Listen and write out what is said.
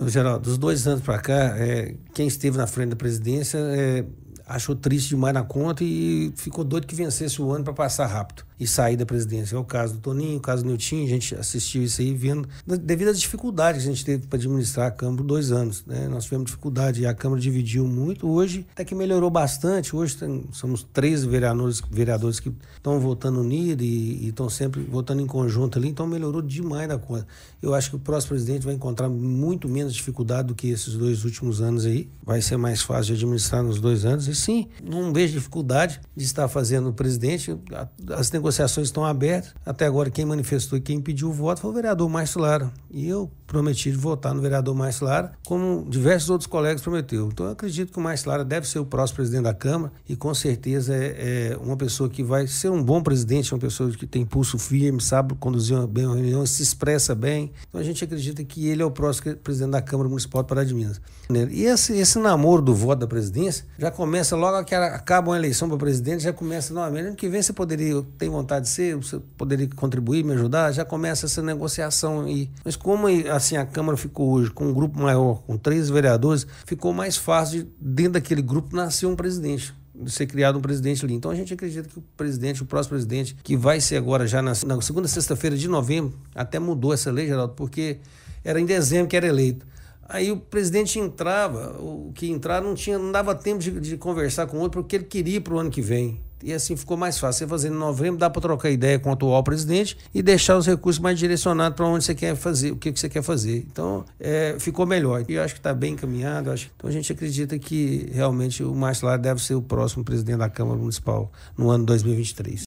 Geraldo, dos 2 anos para cá, quem esteve na frente da presidência achou triste demais na conta e ficou doido que vencesse o ano para passar rápido e sair da presidência. É o caso do Toninho, o caso do Niltinho, a gente assistiu isso aí vendo, devido às dificuldades que a gente teve para administrar a Câmara por 2 anos, né? Nós tivemos dificuldade e a Câmara dividiu muito. Hoje até que melhorou bastante. Hoje somos 13 vereadores que estão votando unidos e estão sempre votando em conjunto ali, então melhorou demais da conta. Eu acho que o próximo presidente vai encontrar muito menos dificuldade do que esses 2 últimos anos aí. Vai ser mais fácil de administrar nos 2 anos. E sim, não vejo dificuldade de estar fazendo o presidente. As negociações estão abertas. Até agora quem manifestou e quem pediu o voto foi o vereador Márcio Lara. E eu prometi votar no vereador Márcio Lara, como diversos outros colegas prometeu. Então eu acredito que o Márcio Lara deve ser o próximo presidente da Câmara e com certeza é uma pessoa que vai ser um bom presidente, uma pessoa que tem pulso firme, sabe conduzir bem uma reunião, se expressa bem. Então a gente acredita que ele é o próximo presidente da Câmara Municipal de Pará de Minas. E esse namoro do voto da presidência já começa logo que acaba uma eleição para presidente, já começa novamente. Ano que vem você tem vontade de ser, você poderia contribuir, me ajudar, já começa essa negociação aí. Mas como assim a Câmara ficou hoje com um grupo maior, com 13 vereadores, ficou mais fácil de, dentro daquele grupo, nascer um presidente, de ser criado um presidente ali. Então a gente acredita que o próximo presidente, que vai ser agora já na segunda sexta-feira de novembro, até mudou essa lei, Geraldo, porque era em dezembro que era eleito. Aí o presidente entrava, o que entrar não dava tempo de conversar com o outro, porque ele queria para o ano que vem. E assim ficou mais fácil. Você fazer em novembro, dá para trocar ideia com o atual presidente e deixar os recursos mais direcionados para onde você quer fazer, o que você quer fazer. Então, ficou melhor. E eu acho que está bem encaminhado. Então, a gente acredita que realmente o Márcio Lara deve ser o próximo presidente da Câmara Municipal no ano 2023.